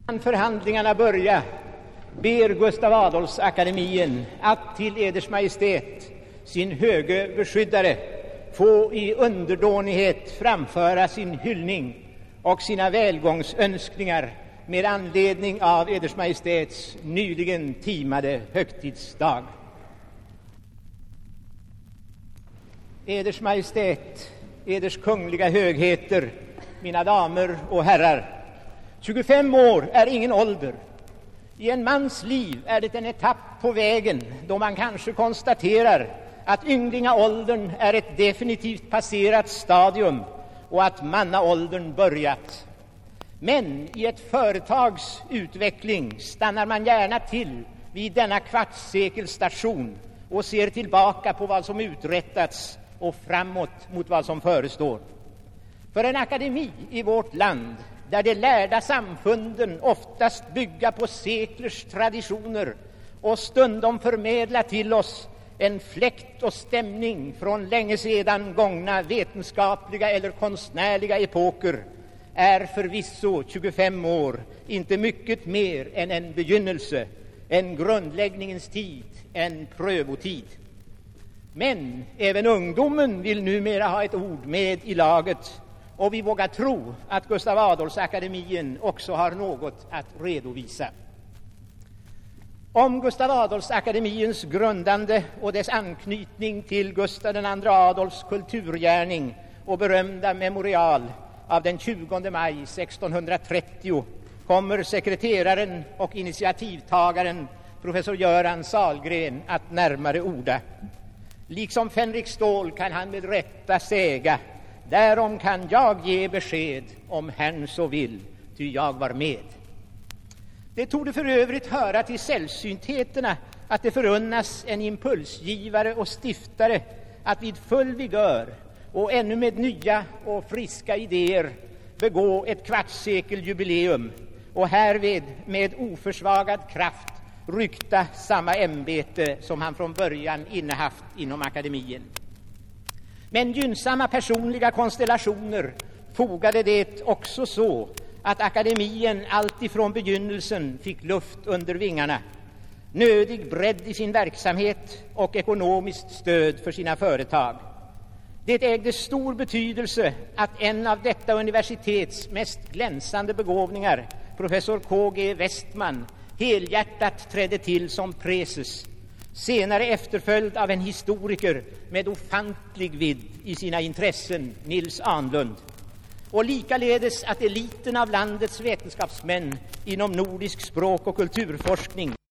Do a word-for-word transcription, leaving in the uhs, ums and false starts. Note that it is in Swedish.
Innan förhandlingarna börja ber Gustav Adolfsakademien att till Eders Majestät, sin höge beskyddare, få i underdånighet framföra sin hyllning och sina välgångsönskningar med anledning av Eders Majestäts nyligen timade högtidsdag. Eders Majestät, Eders kungliga högheter, mina damer och herrar, tjugofem år är ingen ålder. I en mans liv är det en etapp på vägen då man kanske konstaterar att ynglingaåldern är ett definitivt passerat stadium och att mannaåldern börjat. Men i ett företags utveckling stannar man gärna till vid denna kvartssekelstation och ser tillbaka på vad som uträttats och framåt mot vad som förestår. För en akademi i vårt land, där de lärda samfunden oftast bygga på seklers traditioner och stundom förmedla till oss en fläkt och stämning från länge sedan gångna vetenskapliga eller konstnärliga epoker, är förvisso tjugofem år inte mycket mer än en begynnelse, en grundläggningens tid, en prövotid. Men även ungdomen vill numera ha ett ord med i laget, och vi vågar tro att Gustav Adolfsakademien också har något att redovisa. Om Gustav Adolfsakademiens grundande och dess anknytning till Gustav den andre Adolfs kulturgärning och berömda memorial av den tjugonde maj sextonhundratrettio kommer sekreteraren och initiativtagaren professor Göran Sahlgren att närmare orda. Liksom Fänrik Ståhl kan han med rätta säga: därom kan jag ge besked, om Herrn så vill, ty jag var med. Det torde för övrigt höra till sällsyntheterna att det förunnas en impulsgivare och stiftare att vid full vigör och ännu med nya och friska idéer begå ett kvartssekeljubileum och härvid med oförsvagad kraft rykta samma ämbete som han från början innehaft inom akademien. Men gynnsamma personliga konstellationer fogade det också så att akademien alltifrån begynnelsen fick luft under vingarna, nödig bredd i sin verksamhet och ekonomiskt stöd för sina företag. Det ägde stor betydelse att en av detta universitets mest glänsande begåvningar, professor K G Westman, helhjärtat trädde till som preses, senare efterföljd av en historiker med ofantlig vidd i sina intressen, Nils Ahnlund, och likaledes att eliten av landets vetenskapsmän inom nordisk språk- och kulturforskning